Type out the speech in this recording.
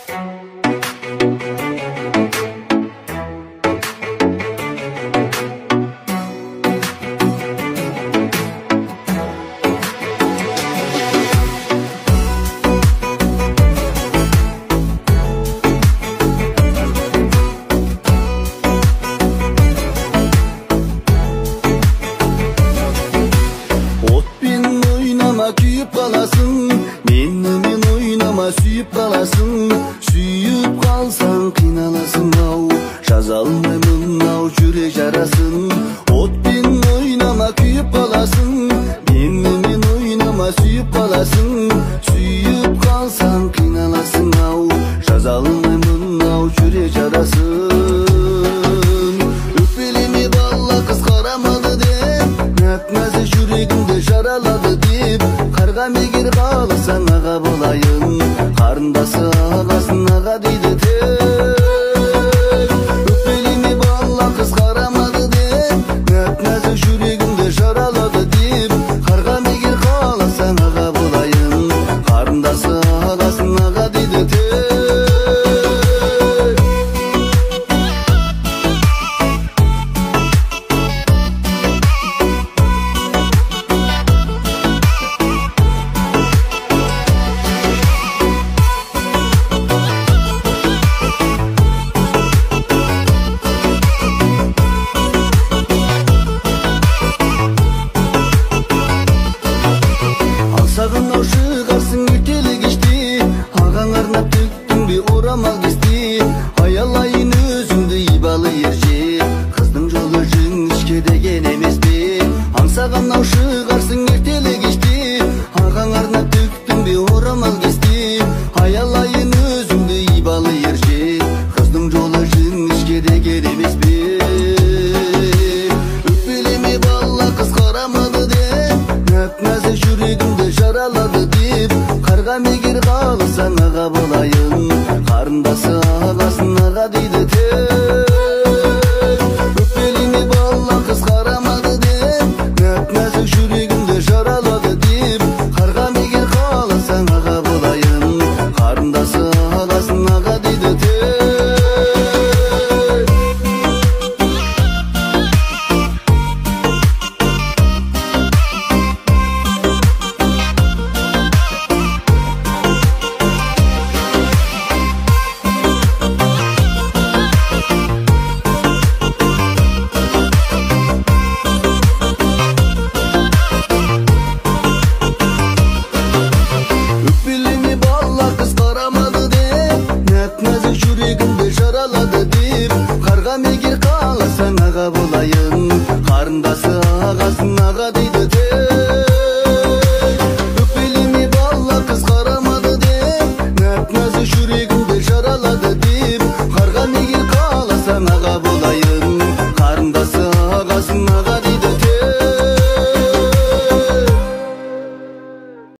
Kүйüp kalasın, menмен oynama sүйüp kalasın. Sүйüp kalsan kıynalasın ау, жаза алмаймын ау жүрек жарасын. Отпен ойнама күйүп каласың, менмен ойнама сүйүп каласың. Сүйүп калсаң кыйналасың ау, жаза алмаймын ау жүрек жарасын. Өкпелеме бала кыз карамады деп, нәп-нәзік жүрегімді жаралады деп. Қарға мегер қаласаң аға болайын, қарындасы ағасын аға дейді тек. Өкпелеме бала кыз қарамады деп, нәп-нәзік жүрегімді жаралады деп. Қарға мегер қаласаң аға болайын, қарындасы ағасын аға дейді тек. Сағынау шығарсың ертелі кеште, ағаң арнап төктің бе орамал кесте. Аялайын өзіңді ибалы ерже, қыздың жолы жіңішке деген емес пе. Аңсағанау шығарсың ертелі кеште, ағаң арнап төктің бе орамал кесте. Аялайын өзіңді ибалы ерже, қыздың жолы жіңішке деген емес пе. Өкпелеме бала қыз қарамады деп, нәп-нәзік жүрегімді жаралады деп. Қарға мегер қаласаң аға болайын, қарындасы ағасын аға дейді тек. Өкпелеме бала қыз қарамады деп, нәп-нәзік жүрегімді жаралады деп. Қарға мегер қаласаң аға болайын, қарындасы ағасын аға дейді тек. Өкпелеме бала қыз қарамады деп, нәп-нәзік жүрегімді жаралады деп. Қарға мегер қаласаң аға болайын, қарындасы ағасын аға дейді тек. Өкпелеме бала қыз қарамады деп, нәп-нәзік жүрегімді жаралады деп. Қарға мегер қаласаң аға болайын,